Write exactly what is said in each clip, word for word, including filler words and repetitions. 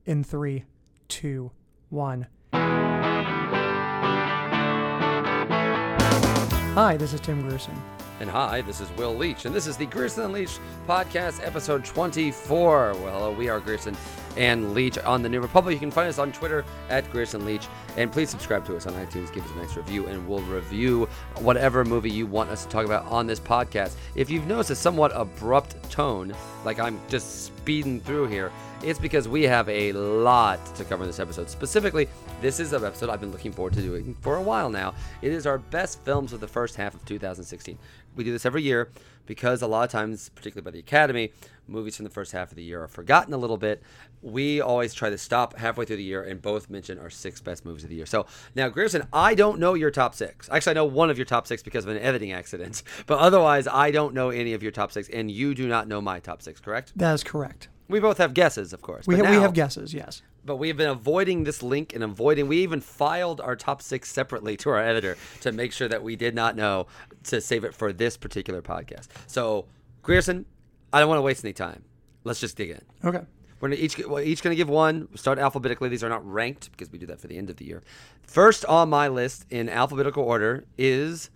in three, two, one. Hi, this is Tim Grierson. And hi, this is Will Leach, and this is the Grierson and Leach podcast, episode twenty-four. Well, we are Grierson and Leach on the New Republic. You can find us on Twitter at Grierson Leach, and please subscribe to us on iTunes. Give us a nice review, and we'll review whatever movie you want us to talk about on this podcast. If you've noticed a somewhat abrupt tone, like I'm just speeding through here, it's because we have a lot to cover in this episode. Specifically, this is an episode I've been looking forward to doing for a while now. It is our best films of the first half of two thousand sixteen. We do this every year because a lot of times, particularly by the Academy, movies from the first half of the year are forgotten a little bit. We always try to stop halfway through the year and both mention our six best movies of the year. So now, Grierson, I don't know your top six. Actually, I know one of your top six because of an editing accident. But otherwise, I don't know any of your top six, and you do not know my top six, correct? That is correct. We both have guesses, of course. We, but ha- now, we have guesses, yes. But we have been avoiding this link and avoiding, we even filed our top six separately to our editor to make sure that we did not know to save it for this particular podcast. So, Grierson, I don't want to waste any time. Let's just dig in. Okay. We're gonna each, we're each going to give one. Start alphabetically. These are not ranked because we do that for the end of the year. First on my list in alphabetical order is...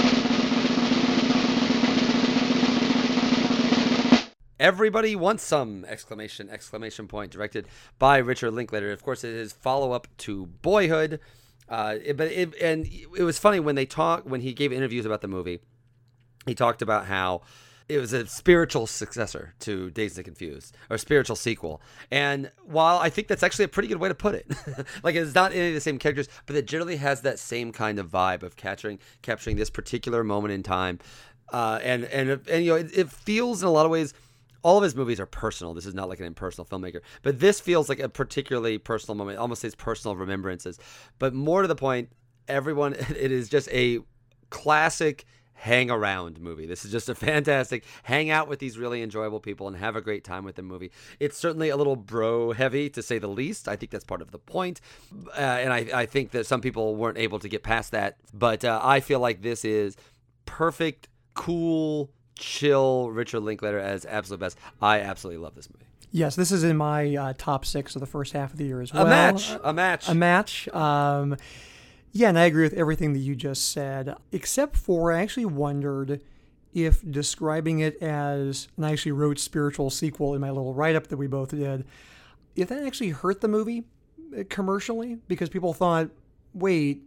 Everybody Wants Some! Exclamation, exclamation point, directed by Richard Linklater. Of course, it is follow-up to Boyhood. Uh, it, but it, and it was funny when they talk, when he gave interviews about the movie, he talked about how it was a spiritual successor to Dazed and Confused, or a spiritual sequel. And while I think that's actually a pretty good way to put it, like it's not any of the same characters, but it generally has that same kind of vibe of capturing capturing this particular moment in time. Uh, and, and, and, you know, it, it feels in a lot of ways, all of his movies are personal. This is not like an impersonal filmmaker. But this feels like a particularly personal moment, almost his personal remembrances. But more to the point, everyone, it is just a classic hang-around movie. This is just a fantastic hang out with these really enjoyable people and have a great time with the movie. It's certainly a little bro-heavy, to say the least. I think that's part of the point. Uh, and I, I think that some people weren't able to get past that. But uh, I feel like this is perfect, cool, chill Richard Linklater as absolute best. I absolutely love this movie. Yes, this is in my uh, top six of the first half of the year as well. A match. A match. A match. Um, yeah, and I agree with everything that you just said, except for I actually wondered if describing it as, and I actually wrote spiritual sequel in my little write-up that we both did, if that actually hurt the movie commercially, because people thought, wait,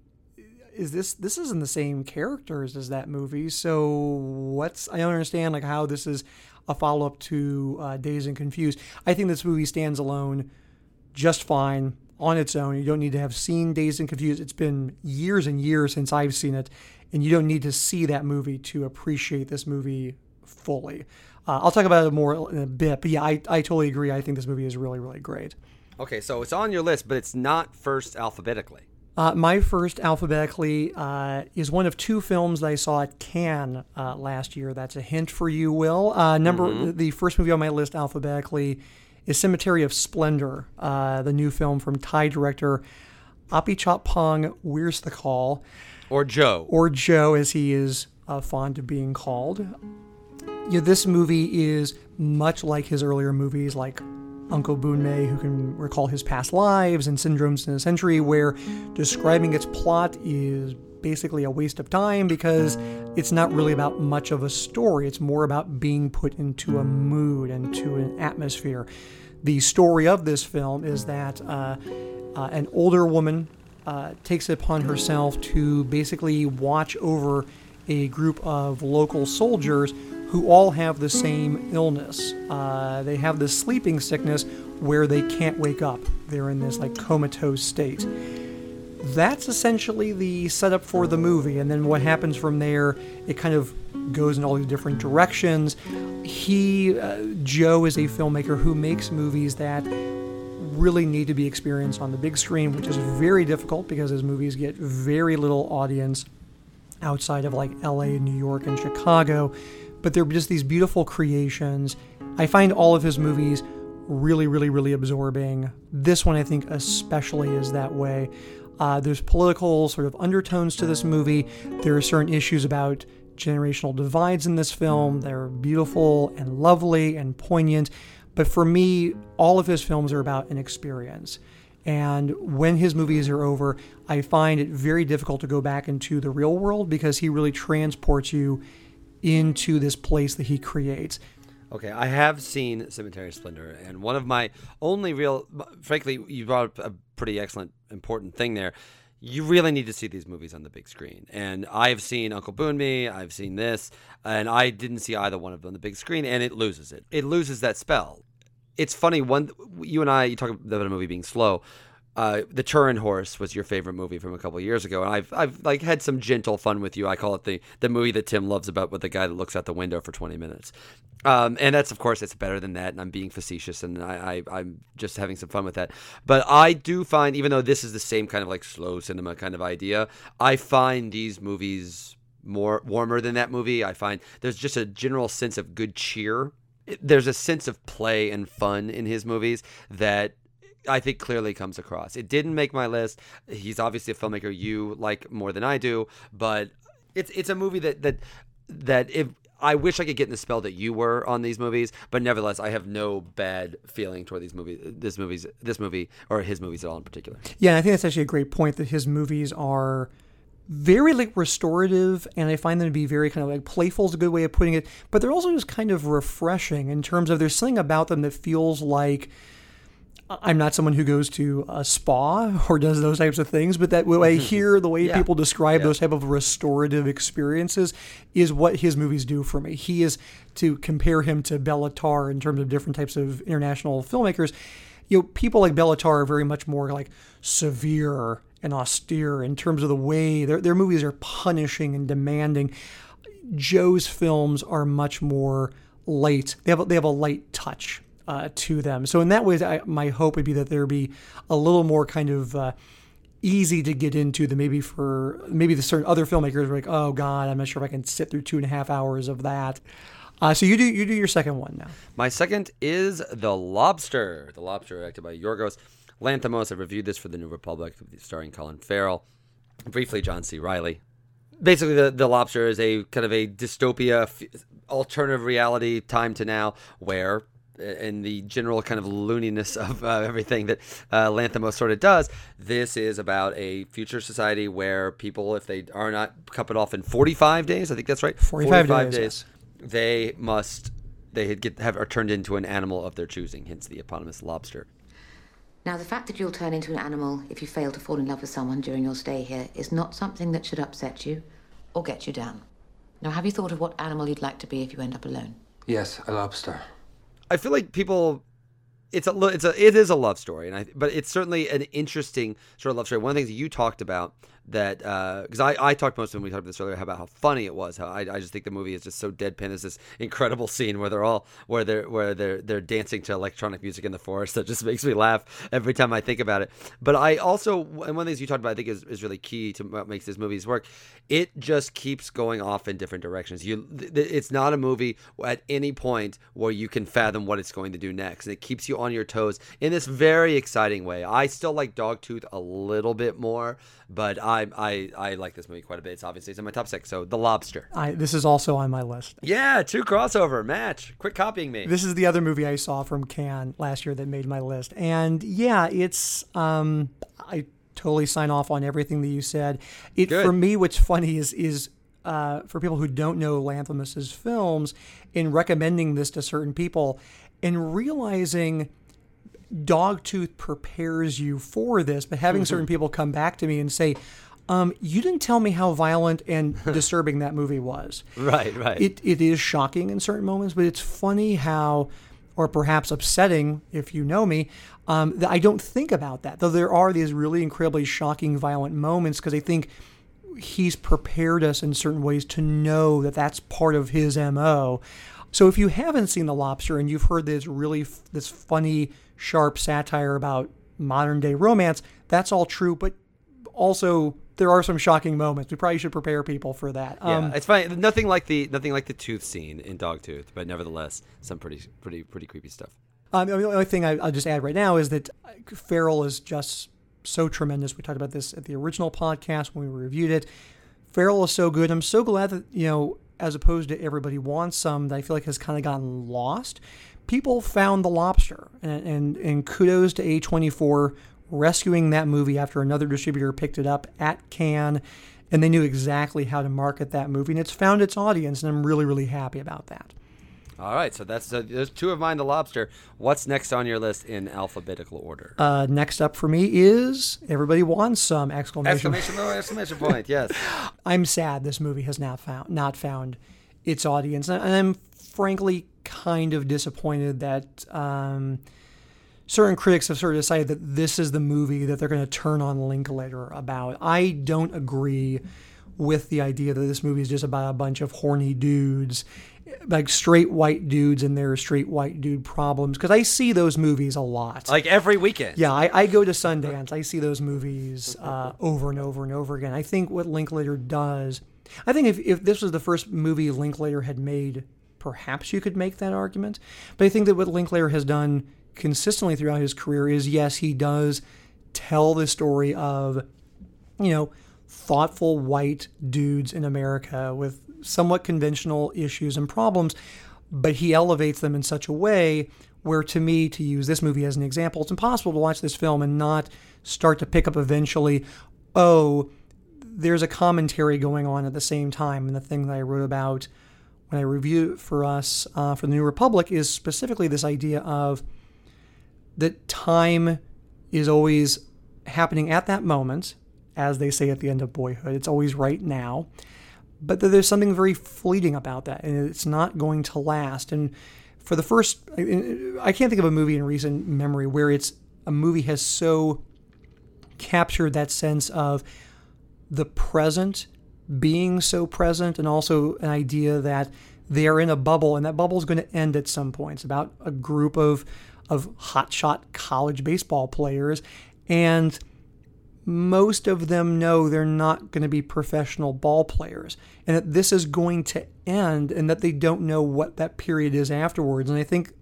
is this this isn't the same characters as that movie, so what's I don't understand like how this is a follow-up to uh, Dazed and Confused. I think this movie stands alone just fine on its own. You don't need to have seen Dazed and Confused. It's been years and years since I've seen it, and you don't need to see that movie to appreciate this movie fully. Uh, I'll talk about it more in a bit, but yeah, I, I totally agree. I think this movie is really, really great. Okay, so it's on your list, but it's not first alphabetically. Uh, my first alphabetically uh, is one of two films that I saw at Cannes uh, last year. That's a hint for you, Will. Uh, number mm-hmm. The first movie on my list alphabetically is Cemetery of Splendor, uh, the new film from Thai director Apichatpong Weerasethakul. Or Joe. Or Joe, as he is uh, fond of being called. You know, this movie is much like his earlier movies, like Uncle Boonmee, who can recall his past lives, and Syndromes in a Century, where describing its plot is basically a waste of time because it's not really about much of a story. It's more about being put into a mood and to an atmosphere. The story of this film is that uh, uh, an older woman uh, takes it upon herself to basically watch over a group of local soldiers who all have the same illness. Uh, they have this sleeping sickness where they can't wake up. They're in this like comatose state. That's essentially the setup for the movie, and then what happens from there, it kind of goes in all these different directions. He, uh, Joe, is a filmmaker who makes movies that really need to be experienced on the big screen, which is very difficult because his movies get very little audience outside of like L A, New York, and Chicago. But they're just these beautiful creations. I find all of his movies really, really, really absorbing. This one, I think, especially is that way. Uh, there's political sort of undertones to this movie. There are certain issues about generational divides in this film. They're beautiful and lovely and poignant. But for me, all of his films are about an experience. And when his movies are over, I find it very difficult to go back into the real world because he really transports you into this place that he creates. Okay, I have seen Cemetery of Splendor, and one of my only real, frankly, you brought up a pretty excellent, important thing there. You really need to see these movies on the big screen. And I've seen Uncle Boonmee, I've seen this, and I didn't see either one of them on the big screen, and it loses it. It loses that spell. It's funny, one, you and I, you talk about a movie being slow. Uh, the Turin Horse was your favorite movie from a couple of years ago, and I've I've like had some gentle fun with you. I call it the the movie that Tim loves about with the guy that looks out the window for twenty minutes, um, and that's of course it's better than that. And I'm being facetious, and I, I I'm just having some fun with that. But I do find, even though this is the same kind of like slow cinema kind of idea, I find these movies more warmer than that movie. I find there's just a general sense of good cheer. There's a sense of play and fun in his movies that I think clearly comes across. It didn't make my list. He's obviously a filmmaker you like more than I do, but it's it's a movie that that that if I wish I could get in the spell that you were on these movies, but nevertheless, I have no bad feeling toward these movies, this movies, this movie, or his movies at all in particular. Yeah, and I think that's actually a great point that his movies are very like restorative, and I find them to be very kind of like playful is a good way of putting it, but they're also just kind of refreshing in terms of there's something about them that feels like, I'm not someone who goes to a spa or does those types of things, but that when I hear the way yeah. people describe yeah. those type of restorative experiences is what his movies do for me. He is, to compare him to Béla Tarr in terms of different types of international filmmakers, you know, people like Béla Tarr are very much more like severe and austere in terms of the way their their movies are punishing and demanding. Joe's films are much more light. They have a, they have a light touch Uh, to them. So in that way, I, my hope would be that there be a little more kind of uh, easy to get into than maybe for maybe the certain other filmmakers are like, oh God, I'm not sure if I can sit through two and a half hours of that. Uh, so you do you do your second one now. My second is The Lobster. The Lobster, acted by Yorgos Lanthimos. I reviewed this for The New Republic, starring Colin Farrell. Briefly, John C. Reilly. Basically, the, the Lobster is a kind of a dystopia, alternative reality time to now, where and the general kind of looniness of uh, everything that uh, Lanthimos sort of does. This is about a future society where people, if they are not cut it off in forty-five days, I think that's right, forty-five, forty-five days, days yes. they must they get have are turned into an animal of their choosing. Hence the eponymous lobster. Now, the fact that you'll turn into an animal if you fail to fall in love with someone during your stay here is not something that should upset you or get you down. Now, have you thought of what animal you'd like to be if you end up alone? Yes, a lobster. I feel like people, it's a, it's a, it is a love story, and I, but it's certainly an interesting sort of love story. One of the things that you talked about that, because uh, I, I talked most when we talked about this earlier about how funny it was. How I, I just think the movie is just so deadpan. There's this incredible scene where they're all where they're where they're they're dancing to electronic music in the forest that just makes me laugh every time I think about it. But I also, and one of the things you talked about, I think is, is really key to what makes this movies work. It just keeps going off in different directions. You, it's not a movie at any point where you can fathom what it's going to do next. And it keeps you on your toes in this very exciting way. I still like Dogtooth a little bit more, but I I I like this movie quite a bit. It's obviously it's in my top six. So The Lobster. I, this is also on my list. Yeah, two crossover match. Quit copying me. This is the other movie I saw from Cannes last year that made my list, and yeah, it's um I. totally sign off on everything that you said. It Good. For me, what's funny is is uh, for people who don't know Lanthimos' films, in recommending this to certain people and realizing Dogtooth prepares you for this, but having certain people come back to me and say, um, you didn't tell me how violent and disturbing that movie was. Right, right. It It is shocking in certain moments, but it's funny how, or perhaps upsetting if you know me, um, that I don't think about that. Though there are these really incredibly shocking, violent moments, because I think he's prepared us in certain ways to know that that's part of his M O. So if you haven't seen The Lobster and you've heard this really, this funny, sharp satire about modern day romance, that's all true, but also there are some shocking moments. We probably should prepare people for that. Yeah, Um, it's fine. Nothing like the nothing like the tooth scene in Dogtooth, but nevertheless, some pretty pretty pretty creepy stuff. Um, the only thing I, I'll just add right now is that Farrell is just so tremendous. We talked about this at the original podcast when we reviewed it. Farrell is so good. I'm so glad that, you know, as opposed to Everybody Wants Some, that I feel like has kind of gotten lost. people found The Lobster, and and, and kudos to A twenty-four rescuing that movie after another distributor picked it up at Cannes, and they knew exactly how to market that movie, and it's found its audience, and I'm really, really happy about that. All right, so that's uh, there's two of mine, The Lobster. What's next on your list in alphabetical order? Uh, next up for me is Everybody Wants Some! Exclamation, exclamation point! Exclamation point! Yes. I'm sad this movie has not found not found its audience, and I'm frankly kind of disappointed that um, certain critics have sort of decided that this is the movie that they're going to turn on Linklater about. I don't agree with the idea that this movie is just about a bunch of horny dudes, like straight white dudes and their straight white dude problems, because I see those movies a lot. Like every weekend. Yeah, I, I go to Sundance. I see those movies uh, over and over and over again. I think what Linklater does, I think if, if this was the first movie Linklater had made, perhaps you could make that argument. But I think that what Linklater has done consistently throughout his career is, yes, he does tell the story of, you know, thoughtful white dudes in America with somewhat conventional issues and problems, but he elevates them in such a way where, to me, to use this movie as an example, it's impossible to watch this film and not start to pick up eventually, oh, there's a commentary going on at the same time. And the thing that I wrote about when I reviewed it for us uh, for the New Republic is specifically this idea of that time is always happening at that moment, as they say at the end of Boyhood. It's always right now. But there's something very fleeting about that, and it's not going to last. And for the first, I can't think of a movie in recent memory where it's a movie has so captured that sense of the present being so present, and also an idea that they are in a bubble, and that bubble is going to end at some point. It's about a group of of hotshot college baseball players, and most of them know they're not going to be professional ball players, and that this is going to end, and that they don't know what that period is afterwards. And I think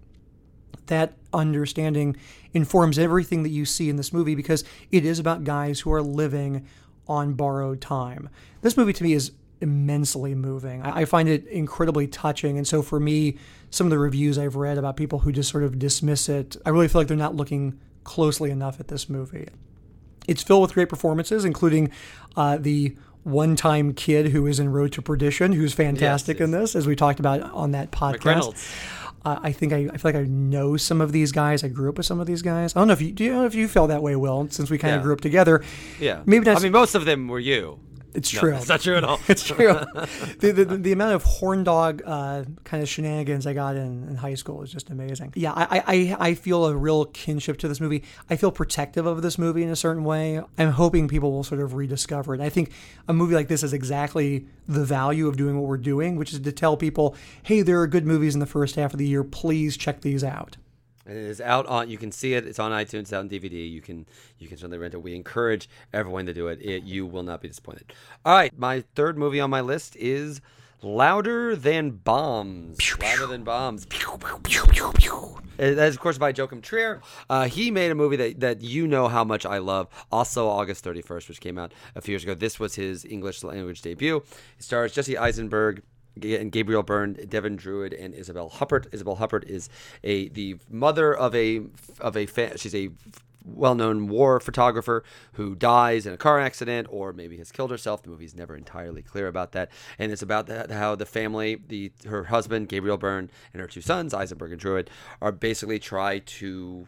that understanding informs everything that you see in this movie, because it is about guys who are living on borrowed time. This movie to me is immensely moving. I find it incredibly touching, and so for me, some of the reviews I've read about people who just sort of dismiss it, I really feel like they're not looking closely enough at this movie. It's filled with great performances, including uh, the one-time kid who is in Road to Perdition, who's fantastic yes, yes. in this, as we talked about on that podcast. Uh, I think I, I feel like I know some of these guys. I grew up with some of these guys. I don't know if you do. You know if you felt that way, Will, since we kind of yeah. grew up together. Yeah, maybe not. I mean, most of them were you. It's no, true. It's not true at all. It's true. the, the the amount of horn dog uh, kind of shenanigans I got in, in high school was just amazing. Yeah, I, I I feel a real kinship to this movie. I feel protective of this movie in a certain way. I'm hoping people will sort of rediscover it. I think a movie like this is exactly the value of doing what we're doing, which is to tell people, hey, there are good movies in the first half of the year. Please check these out. It is out on. You can see it. It's on iTunes. It's out on D V D. You can you can certainly rent it. We encourage everyone to do it. it. You will not be disappointed. All right, my third movie on my list is Louder Than Bombs. Pew, pew. Louder Than Bombs. Pew, pew, pew, pew, pew. That is, of course, by Joachim Trier. Uh, he made a movie that, that you know how much I love. Also, August thirty-first, which came out a few years ago. This was his English language debut. It stars Jesse Eisenberg and Gabriel Byrne, Devin Druid, and Isabel Huppert. Isabel Huppert is a the mother of a of a fa- she's a well-known war photographer who dies in a car accident, or maybe has killed herself. The movie's never entirely clear about that, and it's about that, how the family, the her husband Gabriel Byrne and her two sons Eisenberg and Druid, are basically try to.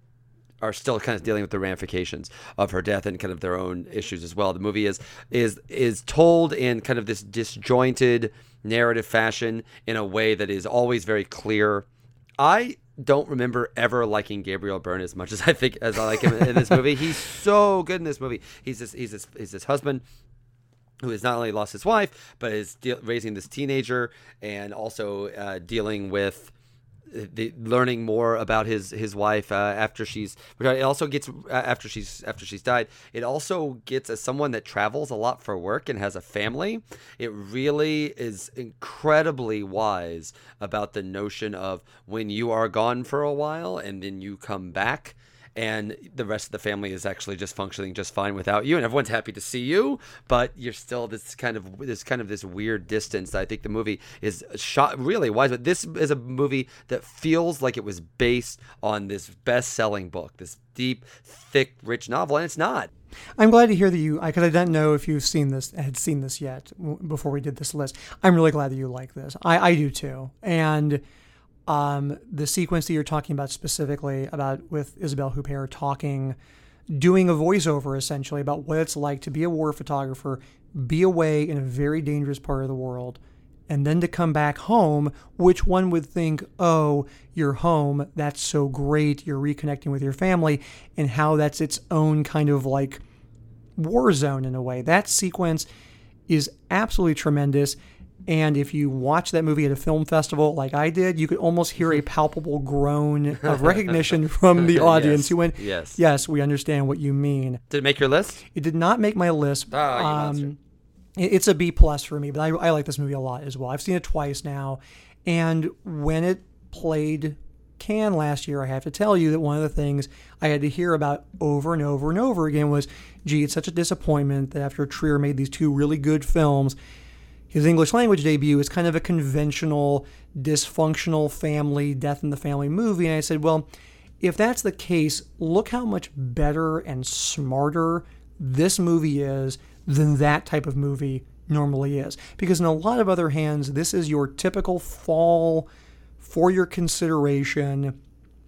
are still kind of dealing with the ramifications of her death and kind of their own issues as well. The movie is is is told in kind of this disjointed narrative fashion in a way that is always very clear. I don't remember ever liking Gabriel Byrne as much as I think as I like him in this movie. He's so good in this movie. He's this he's this he's this husband who has not only lost his wife, but is de- raising this teenager, and also uh, dealing with The, learning more about his his wife uh, after she's it also gets uh, after she's after she's died. It also gets, as someone that travels a lot for work and has a family, it really is incredibly wise about the notion of when you are gone for a while and then you come back, and the rest of the family is actually just functioning just fine without you, and everyone's happy to see you, but you're still this kind of this kind of this weird distance. I think the movie is shot really wise, but this is a movie that feels like it was based on this best-selling book, this deep, thick, rich novel, and it's not. I'm glad to hear that you, because I didn't know if you've seen this, had seen this yet before we did this list. I'm really glad that you like this. I, I do too. And um, the sequence that you're talking about specifically about with Isabelle Huppert talking, doing a voiceover essentially about what it's like to be a war photographer, be away in a very dangerous part of the world, and then to come back home, which one would think, oh, you're home, that's so great, you're reconnecting with your family, and how that's its own kind of like war zone in a way. That sequence is absolutely tremendous, and if you watch that movie at a film festival like I did, you could almost hear a palpable groan of recognition from the audience Yes. who went, Yes. yes, we understand what you mean. Did it make your list? It did not make my list. Oh, you monster. it- It's a B plus for me, but I, I like this movie a lot as well. I've seen it twice now, and when it played Cannes last year, I have to tell you that one of the things I had to hear about over and over and over again was, gee, it's such a disappointment that after Trier made these two really good films, his English language debut is kind of a conventional, dysfunctional family, death in the family movie. And I said, well, if that's the case, look how much better and smarter this movie is than that type of movie normally is. Because in a lot of other hands, this is your typical fall, for your consideration,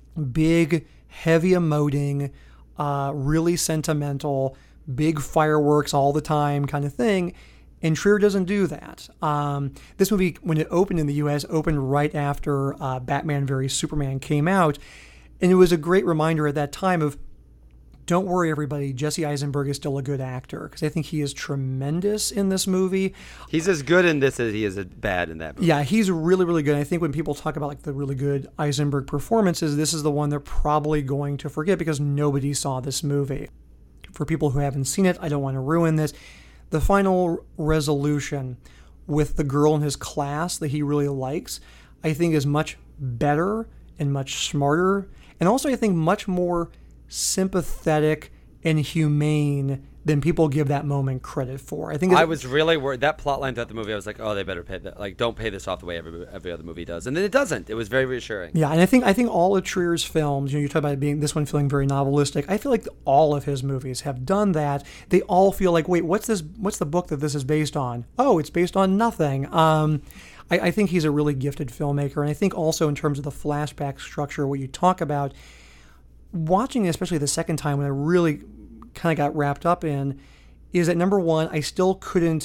big, heavy emoting, uh, really sentimental, big fireworks all the time kind of thing. And Trier doesn't do that. Um, this movie, when it opened in the U S, opened right after uh, Batman v Superman came out. And it was a great reminder at that time of, don't worry, everybody, Jesse Eisenberg is still a good actor, because I think he is tremendous in this movie. He's as good in this as he is bad in that movie. Yeah, he's really, really good. I think when people talk about like the really good Eisenberg performances, this is the one they're probably going to forget because nobody saw this movie. For people who haven't seen it, I don't want to ruin this. The final resolution with the girl in his class that he really likes, I think is much better and much smarter, and also I think much more sympathetic and humane than people give that moment credit for. I think I was really worried that plot line throughout the movie. I was like, oh, they better pay that. Like, don't pay this off the way every every other movie does, and then it doesn't. It was very reassuring. Yeah, and I think I think all of Trier's films, you know, you talk about it being this one feeling very novelistic. I feel like all of his movies have done that. They all feel like, wait, what's this? What's the book that this is based on? Oh, it's based on nothing. Um, I, I think he's a really gifted filmmaker, and I think also in terms of the flashback structure, what you talk about. Watching it, especially the second time when I really kind of got wrapped up in, is that number one, I still couldn't,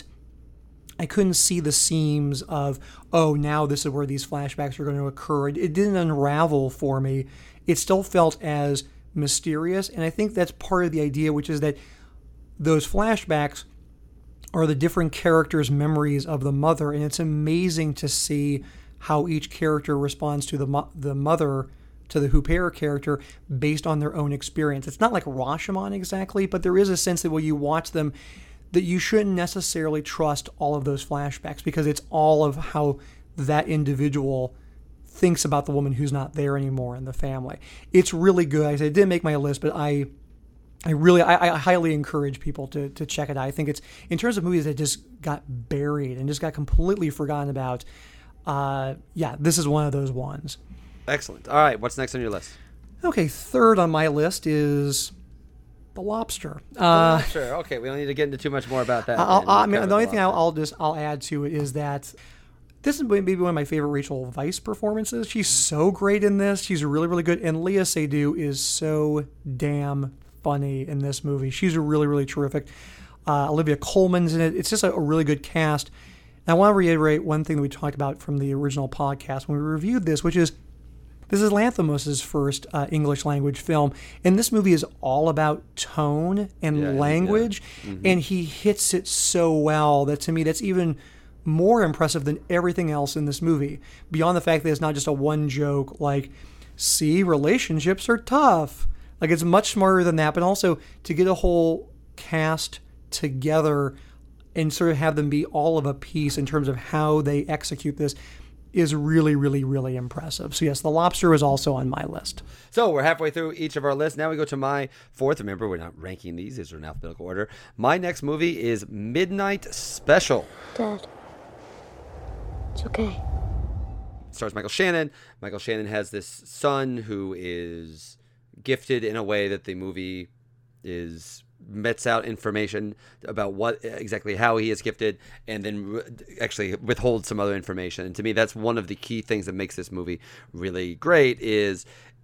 I couldn't see the seams of, oh, now this is where these flashbacks are going to occur. It didn't unravel for me. It still felt as mysterious, and I think that's part of the idea, which is that those flashbacks are the different characters' memories of the mother, and it's amazing to see how each character responds to the mo- the mother, to the Huppert character, based on their own experience. It's not like Rashomon exactly, but there is a sense that when you watch them, that you shouldn't necessarily trust all of those flashbacks, because it's all of how that individual thinks about the woman who's not there anymore in the family. It's really good. I said it didn't make my list, but I I really, I, I highly encourage people to to check it out. I think it's, in terms of movies that just got buried and just got completely forgotten about, uh, yeah, this is one of those ones. Excellent. All right, what's next on your list? Okay, third on my list is The Lobster. Uh, oh, sure. Okay, we don't need to get into too much more about that. I'll, man. I We mean, covered the only The thing I'll, Lobster. I'll just I'll add to it is that this is maybe one of my favorite Rachel Weisz performances. She's so great in this. She's really, really good. And Lea Seydoux is so damn funny in this movie. She's really, really terrific. Uh, Olivia Colman's in it. It's just a, a really good cast. And I want to reiterate one thing that we talked about from the original podcast when we reviewed this, which is this is Lanthimos' first uh, English language film, and this movie is all about tone and Yeah, language, yeah. Mm-hmm. and he hits it so well that to me that's even more impressive than everything else in this movie, beyond the fact that it's not just a one joke like, see, relationships are tough. Like, it's much smarter than that, but also to get a whole cast together and sort of have them be all of a piece in terms of how they execute this is really, really, really impressive. So yes, The Lobster is also on my list. So we're halfway through each of our lists. Now we go to my fourth. Remember, we're not ranking these. These are in alphabetical order. My next movie is Midnight Special. Dad, it's okay. It stars Michael Shannon. Michael Shannon has this son who is gifted in a way that the movie is mets out information about what exactly how he is gifted, and then re- actually withholds some other information. And to me, that's one of the key things that makes this movie really great, is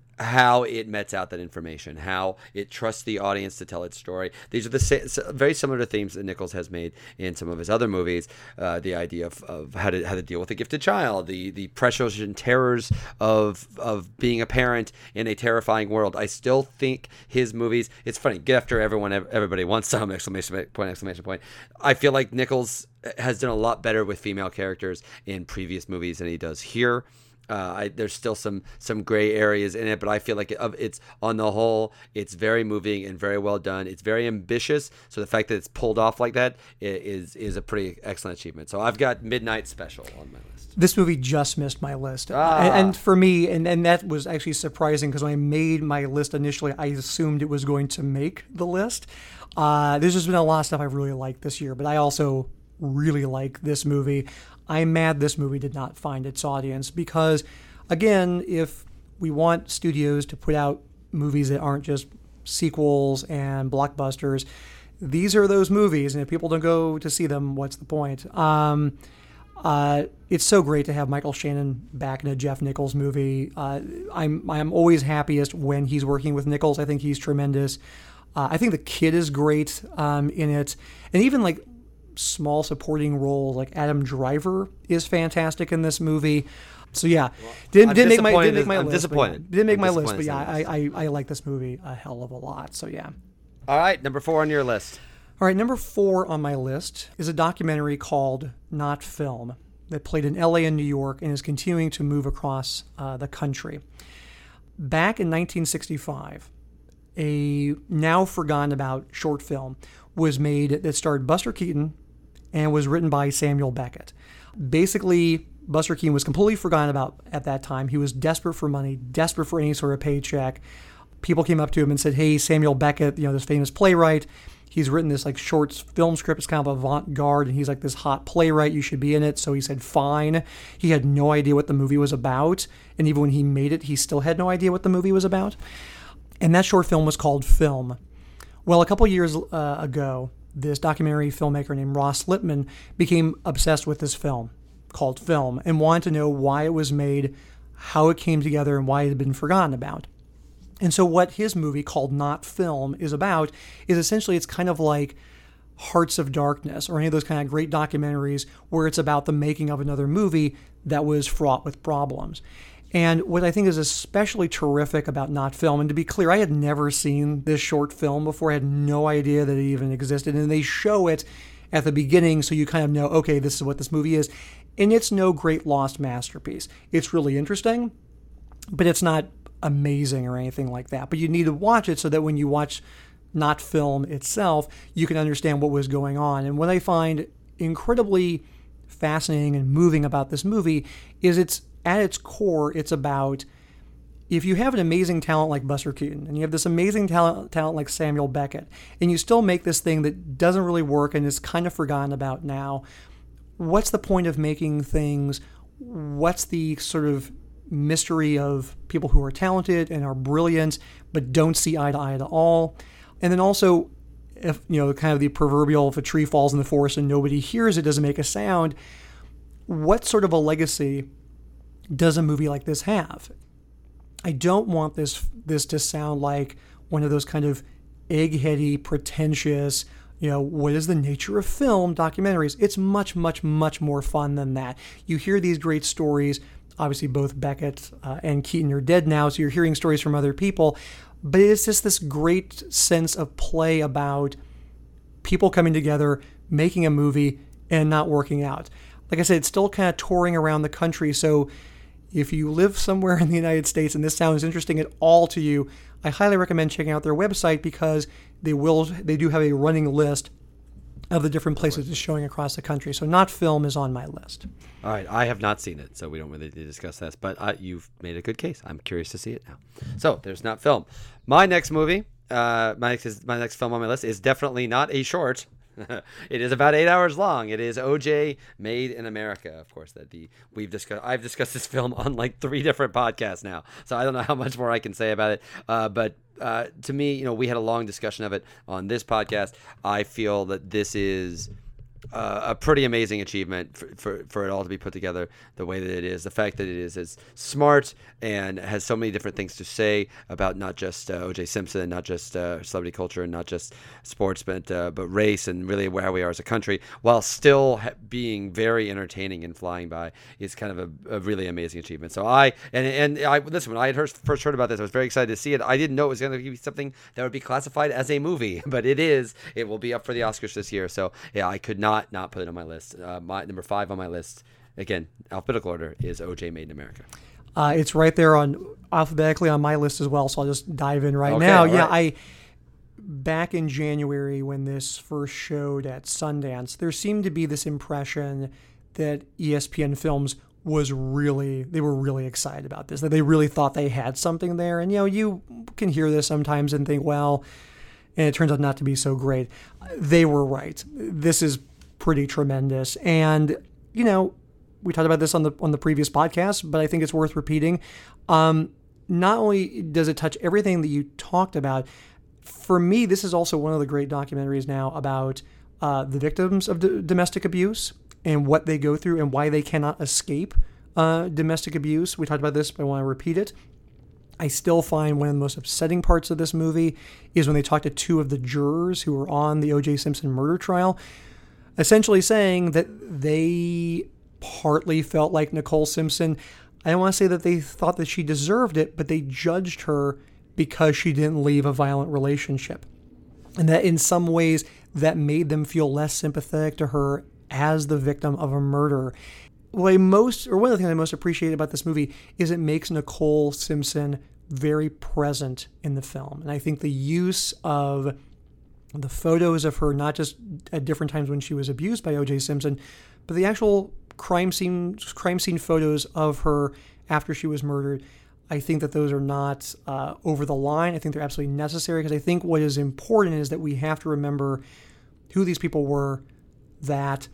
how it mets out that information, how it trusts the audience to tell its story. These are the sa- very similar to themes that Nichols has made in some of his other movies. Uh, the idea of, of how to how to deal with a gifted child, the the pressures and terrors of of being a parent in a terrifying world. I still think his movies. It's funny. Get after everyone. Everybody wants some exclamation point! Exclamation point! I feel like Nichols has done a lot better with female characters in previous movies than he does here. Uh, I, there's still some some gray areas in it, but I feel like it, it's on the whole, it's very moving and very well done. It's very ambitious, so the fact that it's pulled off like that is is a pretty excellent achievement. So I've got Midnight Special on my list. This movie just missed my list, Ah. and, and for me, and, and that was actually surprising because when I made my list initially, I assumed it was going to make the list. Uh, there's just been a lot of stuff I really liked this year, but I also really like this movie. I'm mad this movie did not find its audience because, again, if we want studios to put out movies that aren't just sequels and blockbusters, these are those movies, and if people don't go to see them, what's the point? Um, uh, it's so great to have Michael Shannon back in a Jeff Nichols movie. Uh, I'm I'm always happiest when he's working with Nichols. I think he's tremendous. Uh, I think the kid is great um, in it, and even like small supporting roles like Adam Driver is fantastic in this movie. So yeah, didn't, I'm didn't make my didn't disappointed make my I'm list. disappointed. But, didn't make I'm my list, but disappointed yeah, it's I, not I I like this movie a hell of a lot. So yeah. All right, number four on your list. All right, number four on my list is a documentary called Not Film that played in L A and New York and is continuing to move across uh, the country. Back in nineteen sixty-five, a now forgotten about short film was made that starred Buster Keaton and was written by Samuel Beckett. Basically, Buster Keaton was completely forgotten about at that time. He was desperate for money, desperate for any sort of paycheck. People came up to him and said, hey, Samuel Beckett, you know, this famous playwright, he's written this like short film script. It's kind of avant-garde, and he's like this hot playwright. You should be in it. So he said, fine. He had no idea what the movie was about. And even when he made it, he still had no idea what the movie was about. And that short film was called Film. Well, a couple years uh, ago, this documentary filmmaker named Ross Lippman became obsessed with this film called Film and wanted to know why it was made, how it came together, and why it had been forgotten about. And so what his movie called Not Film is about is essentially it's kind of like Hearts of Darkness or any of those kind of great documentaries where it's about the making of another movie that was fraught with problems. And what I think is especially terrific about Not Film, and to be clear, I had never seen this short film before. I had no idea that it even existed. And they show it at the beginning so you kind of know, okay, this is what this movie is. And it's no great lost masterpiece. It's really interesting, but it's not amazing or anything like that. But you need to watch it so that when you watch Not Film itself, you can understand what was going on. And what I find incredibly fascinating and moving about this movie is it's at its core, it's about if you have an amazing talent like Buster Keaton and you have this amazing talent, talent like Samuel Beckett, and you still make this thing that doesn't really work and is kind of forgotten about now, what's the point of making things? What's the sort of mystery of people who are talented and are brilliant but don't see eye to eye at all? And then also, if you know, kind of the proverbial, if a tree falls in the forest and nobody hears it, doesn't make a sound, what sort of a legacy does a movie like this have? I don't want this this to sound like one of those kind of egg-heady, pretentious, you know, what is the nature of film documentaries. It's much, much, much more fun than that. You hear these great stories. Obviously, both Beckett uh, and Keaton are dead now, so you're hearing stories from other people. But it's just this great sense of play about people coming together, making a movie, and not working out. Like I said, it's still kind of touring around the country, so if you live somewhere in the United States and this sounds interesting at all to you, I highly recommend checking out their website because they will they do have a running list of the different places it's showing across the country. So not film is on my list. All right, I have not seen it, so we don't really need to discuss this, but uh, you've made a good case. I'm curious to see it now. So there's not film. My next movie, uh, my next my next film on my list is definitely not a short. It is about eight hours long. It is O J Made in America. Of course, that the we've discussed. I've discussed this film on like three different podcasts now, so I don't know how much more I can say about it. Uh, but uh, to me, you know, we had a long discussion of it on this podcast. I feel that this is Uh, a pretty amazing achievement for, for, for it all to be put together the way that it is. The fact that it is as smart and has so many different things to say about not just uh, O J Simpson, and not just uh, celebrity culture, and not just sports, but uh, but race, and really where we are as a country, while still ha- being very entertaining and flying by, is kind of a, a really amazing achievement. So I and and I listen, when I had heard, first heard about this, I was very excited to see it. I didn't know it was going to be something that would be classified as a movie, but it is. It will be up for the Oscars this year. So yeah, I could not. Not put it on my list. Uh, my number five on my list, again, alphabetical order, is O J Made in America. Uh, it's right there on alphabetically on my list as well. So I'll just dive in right okay, now. Yeah, right. I back in January when this first showed at Sundance, there seemed to be this impression that E S P N Films was really they were really excited about this. That they really thought they had something there. And you know, you can hear this sometimes and think, well, and it turns out not to be so great. They were right. This is pretty tremendous. And, you know, we talked about this on the on the previous podcast, but I think it's worth repeating. Um, not only does it touch everything that you talked about, for me, this is also one of the great documentaries now about uh, the victims of d- domestic abuse and what they go through and why they cannot escape uh, domestic abuse. We talked about this, but I want to repeat it. I still find one of the most upsetting parts of this movie is when they talk to two of the jurors who were on the O J Simpson murder trial, essentially saying that they partly felt like Nicole Simpson. I don't want to say that they thought that she deserved it, but they judged her because she didn't leave a violent relationship. And that in some ways that made them feel less sympathetic to her as the victim of a murder. What I most, or one of the things I most appreciate about this movie is it makes Nicole Simpson very present in the film. And I think the use of the photos of her, not just at different times when she was abused by O J Simpson, but the actual crime scene crime scene photos of her after she was murdered, I think that those are not uh, over the line. I think they're absolutely necessary, because I think what is important is that we have to remember who these people were that,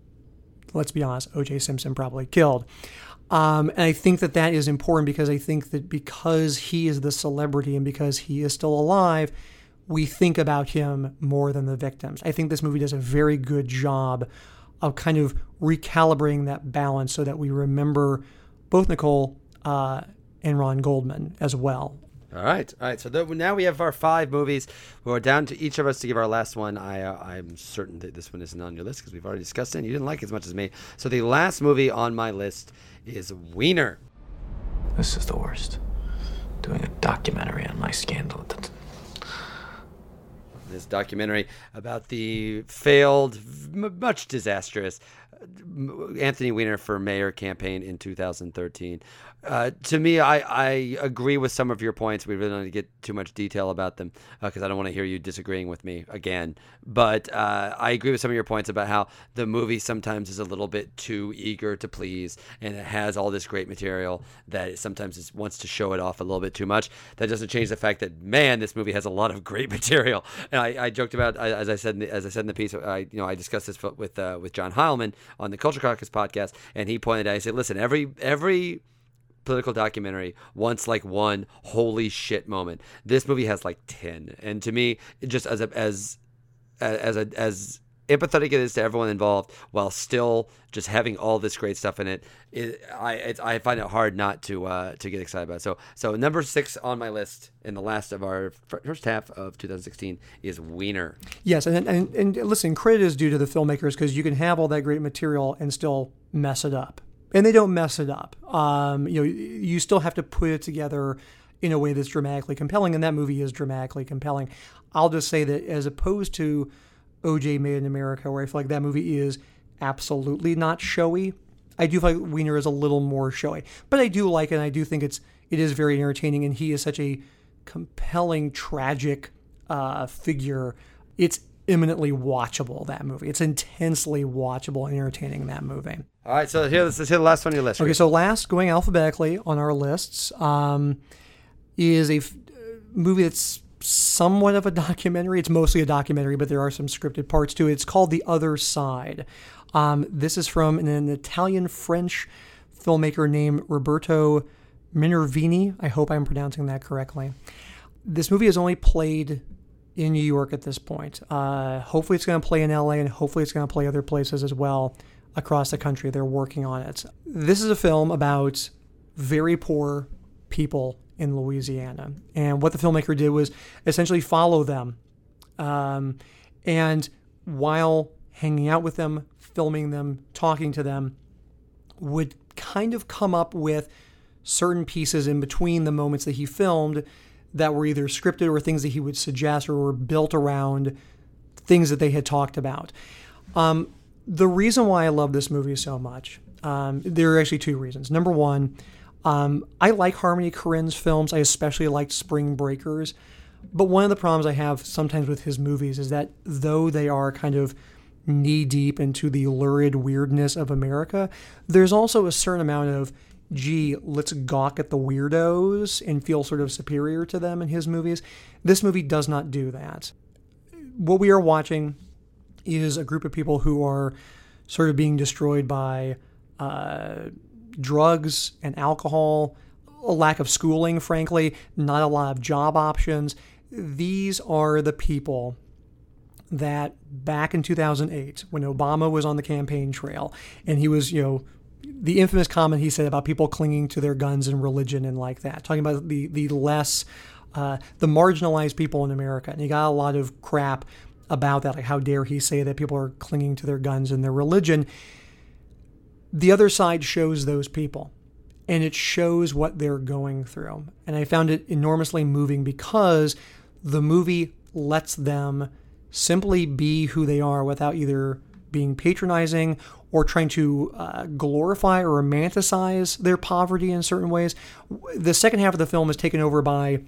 let's be honest, O J Simpson probably killed. Um, and I think that that is important, because I think that because he is the celebrity and because he is still alive, we think about him more than the victims. I think this movie does a very good job of kind of recalibrating that balance so that we remember both Nicole uh, and Ron Goldman as well. All right. All right. So th- now we have our five movies. We're down to each of us to give our last one. I, uh, I'm certain that this one isn't on your list because we've already discussed it and you didn't like it as much as me. So the last movie on my list is Wiener. This is the worst. Doing a documentary on my scandal. This documentary about the failed, m- much disastrous Anthony Weiner for mayor campaign in two thousand thirteen. Uh, to me, I, I agree with some of your points. We really don't need to get too much detail about them because uh, I don't want to hear you disagreeing with me again. But uh, I agree with some of your points about how the movie sometimes is a little bit too eager to please, and it has all this great material that it sometimes it wants to show it off a little bit too much. That doesn't change the fact that, man, this movie has a lot of great material. And I, I joked about, as I said, in the, as I said in the piece, I you know I discussed this with uh, with John Heilman on the Culture Caucus podcast, and he pointed out, he said, listen, every every political documentary wants like one holy shit moment. This movie has like ten, and to me, just as a, as as a, as empathetic it is to everyone involved, while still just having all this great stuff in it, it I it, I find it hard not to uh, to get excited about it. So so number six on my list in the last of our first half of two thousand sixteen is Wiener. Yes, and and, and listen, credit is due to the filmmakers, because you can have all that great material and still mess it up. And they don't mess it up. Um, you know, you still have to put it together in a way that's dramatically compelling, and that movie is dramatically compelling. I'll just say that as opposed to O J Made in America, where I feel like that movie is absolutely not showy, I do feel like Wiener is a little more showy. But I do like it, and I do think it's it is very entertaining, and he is such a compelling, tragic uh, figure. It's imminently watchable, that movie. It's intensely watchable and entertaining, that movie. All right, so here, let's, let's hit the last one on your list. Okay, so last, going alphabetically on our lists, um, is a f- movie that's somewhat of a documentary. It's mostly a documentary, but there are some scripted parts to it. It's called The Other Side. Um, this is from an, an Italian-French filmmaker named Roberto Minervini. I hope I'm pronouncing that correctly. This movie is only played in New York at this point. Uh, hopefully it's going to play in L A, and hopefully it's going to play other places as well across the country. They're working on it. This is a film about very poor people in Louisiana. And what the filmmaker did was essentially follow them. Um, and while hanging out with them, filming them, talking to them, would kind of come up with certain pieces in between the moments that he filmed that were either scripted or things that he would suggest or were built around things that they had talked about. Um, the reason why I love this movie so much, um, there are actually two reasons. Number one, um, I like Harmony Korine's films. I especially liked Spring Breakers. But one of the problems I have sometimes with his movies is that though they are kind of knee-deep into the lurid weirdness of America, there's also a certain amount of, gee, let's gawk at the weirdos and feel sort of superior to them in his movies. This movie does not do that. What we are watching is a group of people who are sort of being destroyed by uh, drugs and alcohol, a lack of schooling, frankly, not a lot of job options. These are the people that back in two thousand eight, when Obama was on the campaign trail, and he was, you know, the infamous comment he said about people clinging to their guns and religion and like that, talking about the the less, uh, the marginalized people in America. And he got a lot of crap about that, like how dare he say that people are clinging to their guns and their religion. The Other Side shows those people, and it shows what they're going through. And I found it enormously moving because the movie lets them simply be who they are without either being patronizing or trying to uh, glorify or romanticize their poverty in certain ways. The second half of the film is taken over by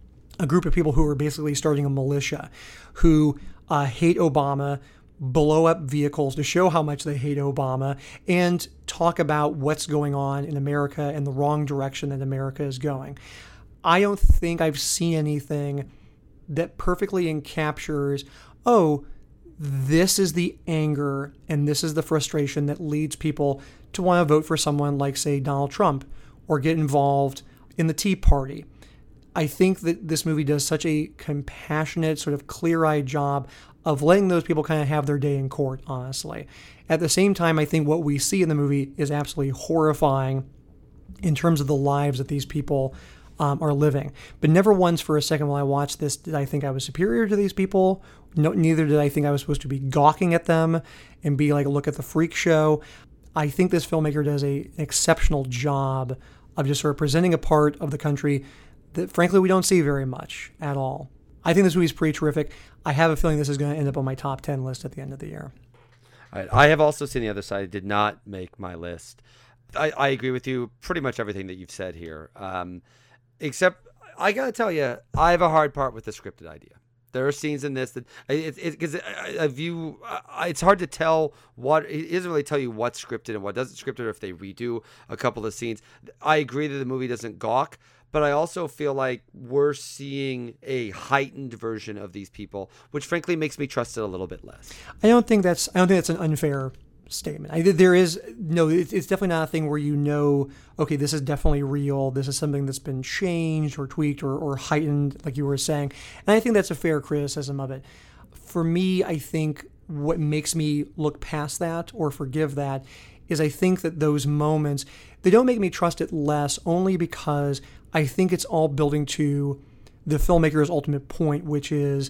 a group of people who are basically starting a militia, who uh, hate Obama, blow up vehicles to show how much they hate Obama, and talk about what's going on in America and the wrong direction that America is going. I don't think I've seen anything that perfectly encaptures, oh, this is the anger and this is the frustration that leads people to want to vote for someone like, say, Donald Trump or get involved in the Tea Party. I think that this movie does such a compassionate, sort of clear-eyed job of letting those people kind of have their day in court, honestly. At the same time, I think what we see in the movie is absolutely horrifying in terms of the lives that these people um, are living. But never once for a second while I watched this did I think I was superior to these people. No, neither did I think I was supposed to be gawking at them and be like, look at the freak show. I think this filmmaker does a, an exceptional job of just sort of presenting a part of the country that, frankly, we don't see very much at all. I think this movie is pretty terrific. I have a feeling this is going to end up on my top ten list at the end of the year. All right. I have also seen The Other Side. It did not make my list. I, I agree with you pretty much everything that you've said here. Um, except, I got to tell you, I have a hard part with the scripted idea. There are scenes in this that it because it, if you, it's hard to tell what it doesn't really tell you what's scripted and what doesn't scripted, or if they redo a couple of scenes. I agree that the movie doesn't gawk, but I also feel like we're seeing a heightened version of these people, which frankly makes me trust it a little bit less. I don't think that's I don't think that's an unfair statement. I, there is no, it's definitely not a thing where you know, okay, this is definitely real. This is something that's been changed or tweaked or, or heightened, like you were saying. And I think that's a fair criticism of it. For me, I think what makes me look past that or forgive that is I think that those moments, they don't make me trust it less, only because I think it's all building to the filmmaker's ultimate point, which is,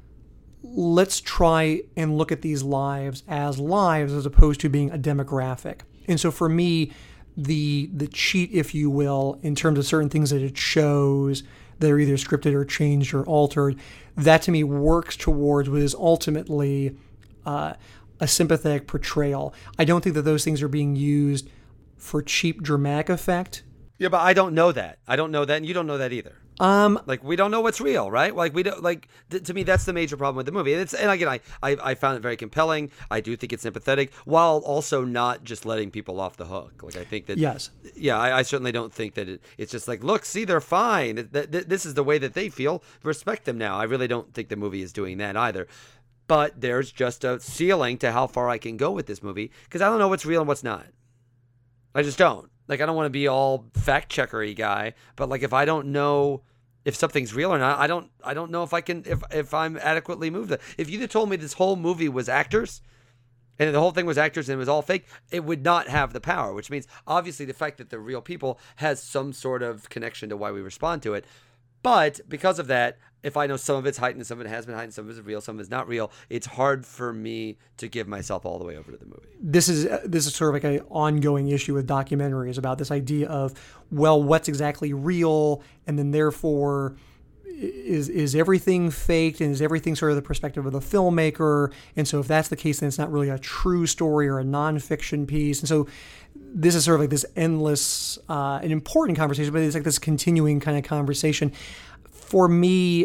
let's try and look at these lives as lives as opposed to being a demographic. And so for me, the the cheat, if you will, in terms of certain things that it shows that are either scripted or changed or altered, that to me works towards what is ultimately uh, a sympathetic portrayal. I don't think that those things are being used for cheap dramatic effect. Yeah, but I don't know that. I don't know that, and you don't know that either. Um, Like, we don't know what's real, right? Like, we don't, like, th- to me, that's the major problem with the movie. And it's, and again, I, I, I found it very compelling. I do think it's sympathetic, while also not just letting people off the hook. Like, I think that, yes. yeah, I, I certainly don't think that it, it's just like, look, see, they're fine. Th- th- this is the way that they feel. Respect them now. I really don't think the movie is doing that either. But there's just a ceiling to how far I can go with this movie, because I don't know what's real and what's not. I just don't. Like, I don't want to be all fact-checkery guy, but, like, if I don't know if something's real or not, I don't I don't know if I can if if I'm adequately moved. If you'd have told me this whole movie was actors and the whole thing was actors and it was all fake, it would not have the power, which means obviously the fact that they're real people has some sort of connection to why we respond to it. But because of that, if I know some of it's heightened, some of it has been heightened, some of it's real, some of it's not real, it's hard for me to give myself all the way over to the movie. This is uh, this is sort of like an ongoing issue with documentaries about this idea of, well, what's exactly real, and then therefore is is everything faked, and is everything sort of the perspective of the filmmaker? And so if that's the case, then it's not really a true story or a nonfiction piece. And so this is sort of like this endless, uh, an important conversation, but it's like this continuing kind of conversation. For me,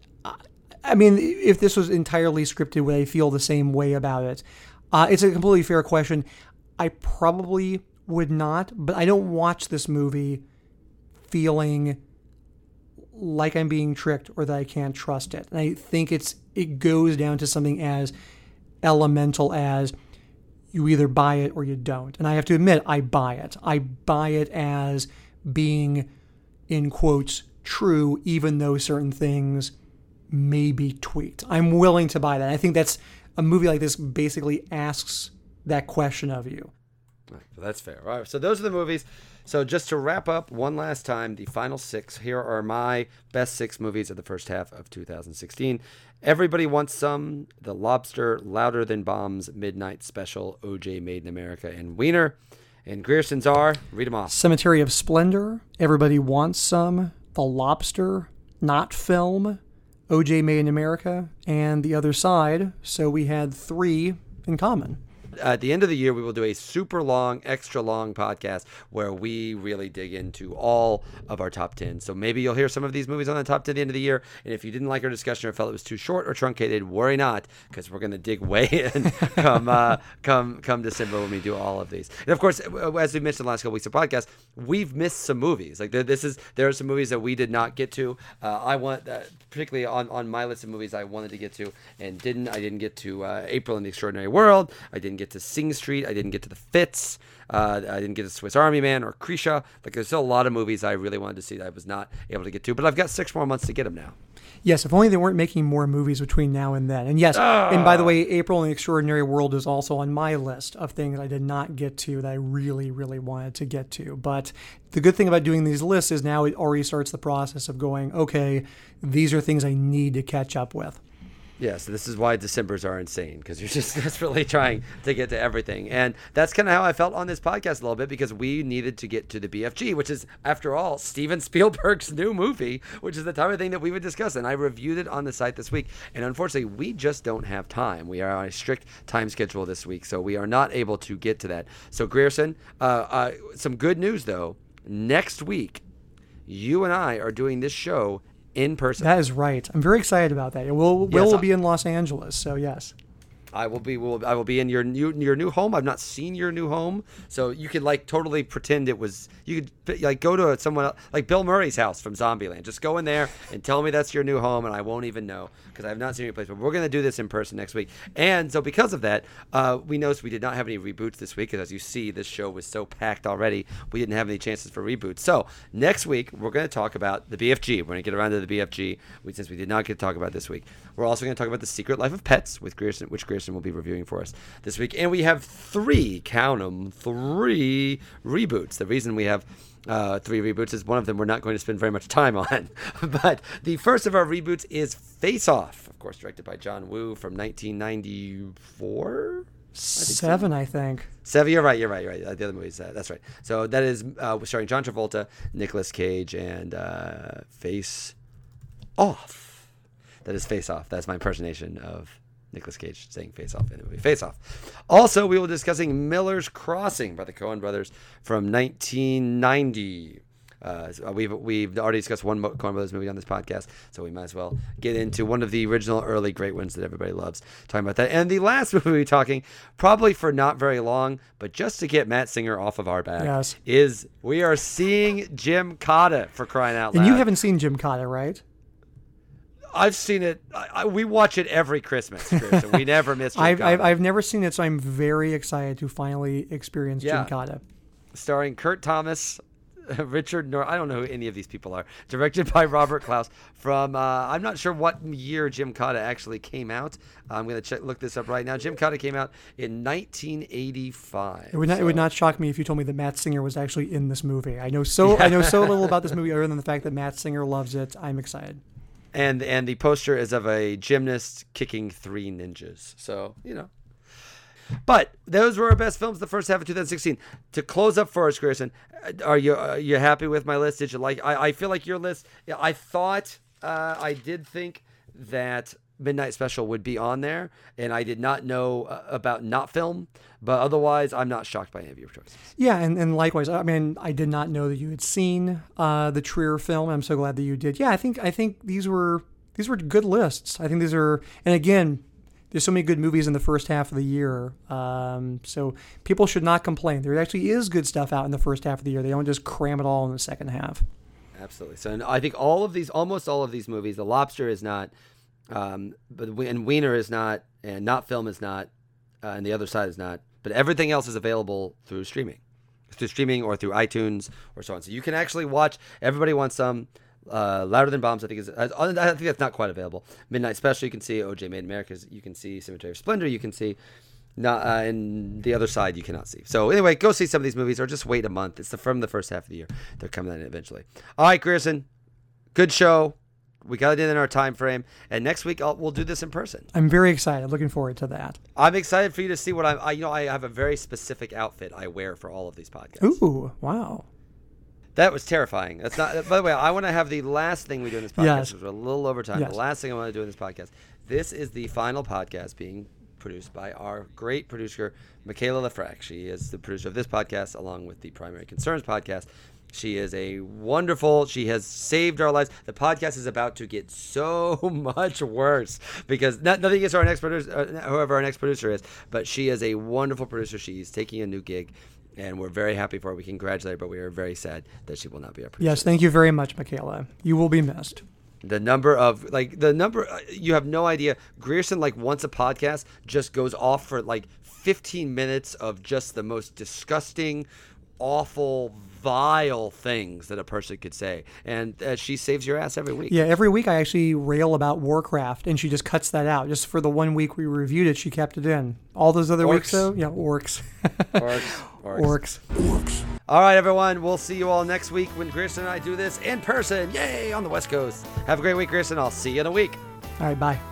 I mean, if this was entirely scripted, would I feel the same way about it? Uh, it's a completely fair question. I probably would not, but I don't watch this movie feeling like I'm being tricked or that I can't trust it. And I think it's it goes down to something as elemental as you either buy it or you don't. And I have to admit, I buy it. I buy it as being, in quotes, true, even though certain things may be tweaked. I'm willing to buy that. I think that's a movie like this basically asks that question of you. Right, so that's fair. All right, so those are the movies. So just to wrap up one last time, the final six. Here are my best six movies of the first half of two thousand sixteen. Everybody Wants Some, The Lobster, Louder Than Bombs, Midnight Special, O J Made in America, and Wiener. And Grierson's are, read them off. Cemetery of Splendor, Everybody Wants Some, The Lobster, Not Film, O J Made in America, and The Other Side. So we had three in common. At the end of the year, we will do a super long, extra long podcast where we really dig into all of our top ten. So maybe you'll hear some of these movies on the top ten at the end of the year. And if you didn't like our discussion or felt it was too short or truncated, worry not, because we're going to dig way in come, uh, come, come December when we do all of these. And of course, as we mentioned the last couple weeks of podcasts, we've missed some movies. Like this is, there are some movies that we did not get to. Uh, I want, uh, particularly on, on my list of movies I wanted to get to and didn't. I didn't get to uh, April in the Extraordinary World. I didn't get to Sing Street. I didn't get to The Fits. Uh, I didn't get to Swiss Army Man or Krisha. Like there's still a lot of movies I really wanted to see that I was not able to get to, but I've got six more months to get them now. Yes, if only they weren't making more movies between now and then. And yes, uh, and by the way, April in the Extraordinary World is also on my list of things I did not get to that I really, really wanted to get to. But the good thing about doing these lists is now it already starts the process of going, okay, these are things I need to catch up with. Yeah, so this is why Decembers are insane, because you're just desperately trying to get to everything. And that's kind of how I felt on this podcast a little bit, because we needed to get to the B F G, which is, after all, Steven Spielberg's new movie, which is the type of thing that we would discuss. And I reviewed it on the site this week. And unfortunately, we just don't have time. We are on a strict time schedule this week, so we are not able to get to that. So, Grierson, uh, uh, some good news, though. Next week, you and I are doing this show in person. That is right. I'm very excited about that. Will Yes, will I- be in Los Angeles, so yes. I will be. Will I will be in your new your new home. I've not seen your new home, so you could like totally pretend it was. You could like go to someone else, like Bill Murray's house from Zombieland. Just go in there and tell me that's your new home, and I won't even know because I have not seen your place. But we're gonna do this in person next week, and so because of that, uh, we noticed we did not have any reboots this week. Because as you see, this show was so packed already, we didn't have any chances for reboots. So next week we're gonna talk about the B F G. We're gonna get around to the B F G, we, since we did not get to talk about it this week. We're also gonna talk about The Secret Life of Pets with Grierson, which Grierson will be reviewing for us this week. And we have three, count them, three reboots. The reason we have uh, three reboots is one of them we're not going to spend very much time on. But the first of our reboots is Face Off, of course, directed by John Woo from nineteen ninety-four? Seven, I think. Seven, you're right, you're right, you're right. Uh, the other movie's, uh, that's right. So that is uh, starring John Travolta, Nicolas Cage, and uh, Face Off. That is Face Off. That's my impersonation of Nicolas Cage saying Face Off in the movie Face Off. Also, we will be discussing Miller's Crossing by the Coen brothers from nineteen ninety. Uh, so we've we've already discussed one Coen Brothers movie on this podcast, so we might as well get into one of the original early great ones that everybody loves. Talking about that, and the last movie we're talking, probably for not very long, but just to get Matt Singer off of our back, Yes. is we are seeing Jim Cotta, for crying out loud. And you haven't seen Jim Cotta, right? I've seen it. I, I, we watch it every Christmas, Chris, and we never miss Jim I've, Cotta. I've I've never seen it, so I'm very excited to finally experience Yeah. Jim Cotta. Starring Kurt Thomas, Richard Nor. I don't know who any of these people are. Directed by Robert Klaus. From uh, I'm not sure what year Jim Cotta actually came out. I'm going to check look this up right now. Jim Cotta came out in nineteen eighty-five. It would not so. it would not shock me if you told me that Matt Singer was actually in this movie. I know so I know so little about this movie other than the fact that Matt Singer loves it. I'm excited. And and the poster is of a gymnast kicking three ninjas. So, you know. But those were our best films the first half of two thousand sixteen. To close up for us, Grierson, are you are you happy with my list? Did you like? I, I feel like your list. I thought uh, I did think that Midnight Special would be on there, and I did not know uh, about Not Film. But otherwise, I'm not shocked by any of your choices. Yeah, and, and likewise, I mean, I did not know that you had seen uh, the Trier film. I'm so glad that you did. Yeah, I think I think these were these were good lists. I think these are, and again, there's so many good movies in the first half of the year. Um, so people should not complain. There actually is good stuff out in the first half of the year. They don't just cram it all in the second half. Absolutely. So and I think all of these, almost all of these movies, The Lobster is not, um, but and Wiener is not, and Not Film is not, uh, and The Other Side is not. But everything else is available through streaming, through streaming or through iTunes or so on. So you can actually watch. Everybody Wants Some. Uh, Louder Than Bombs, I think is. I think that's not quite available. Midnight Special, you can see. O J Made in America, you can see. Cemetery of Splendor, you can see. Not, uh, and The Other Side, you cannot see. So anyway, go see some of these movies, or just wait a month. It's the, from the first half of the year. They're coming in eventually. All right, Grierson, good show. We got it in our time frame, and next week I'll, we'll do this in person. I'm very excited. Looking forward to that. I'm excited for you to see what I'm. I, you know, I have a very specific outfit I wear for all of these podcasts. Ooh, wow. That was terrifying. That's not. By the way, I want to have the last thing we do in this podcast. Yes. We're a little over time. Yes. The last thing I want to do in this podcast. This is the final podcast being produced by our great producer, Michaela Lafrac. She is the producer of this podcast, along with the Primary Concerns podcast. She is a wonderful. She has saved our lives. The podcast is about to get so much worse because not, nothing against our next producer, uh, whoever our next producer is, but she is a wonderful producer. She's taking a new gig. And we're very happy for her. We congratulate her, but we are very sad that she will not be our producer. Yes, thank you very much, Michaela. You will be missed. The number of, like, the number, you have no idea. Grierson, like, once a podcast, just goes off for, like, fifteen minutes of just the most disgusting, awful, vile things that a person could say. And uh, she saves your ass every week. Yeah, every week I actually rail about Warcraft, and she just cuts that out. Just for the one week we reviewed it, she kept it in. All those other Orcs. weeks, though, yeah, orcs. Orcs. Orcs. Orcs. All right, everyone. We'll see you all next week when Grierson and I do this in person. Yay, on the West Coast. Have a great week, Grierson. I'll see you in a week. All right, bye.